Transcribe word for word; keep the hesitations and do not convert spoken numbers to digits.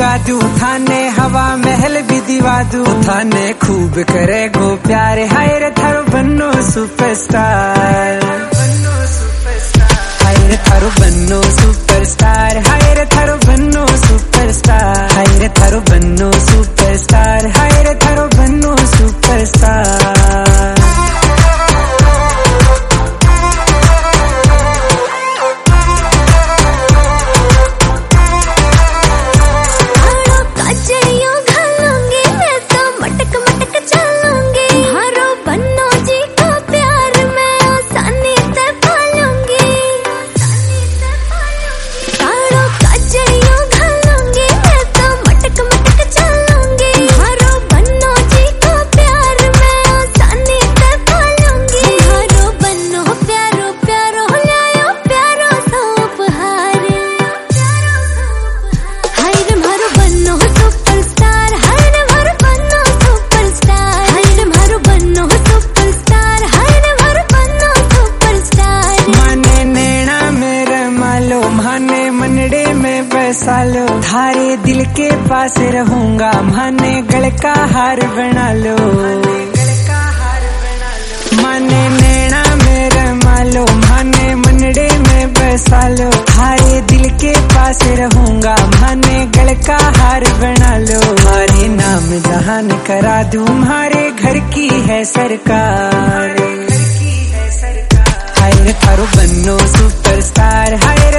लगा दूं थाने, हवा महल भी दिवा दूं थाने, खूब करे गो प्यारे हाय रे थारो बन्नो सुपरस्टार, हाय रे थारो बन्नो सुपरस्टार, हाय रे थारो बन्नो सुपरस्टार, हाय रे थारो बन्नो सुपरस्टार, हाय रे थारो बन्नो सुपरस्टार। मनडे में बसा लो थारे दिल के पास रहूंगा, माने गल का हार बना लो, माने नैना में रमा लो, माने मनडे में बसा लो थारे दिल के पास रहूंगा, माने गल का हार बना लो, हमारे नाम जहान करा दूं, हमारे घर की है सरकार, हाय रे थारो बन्नो सुपरस्टार, हाय रे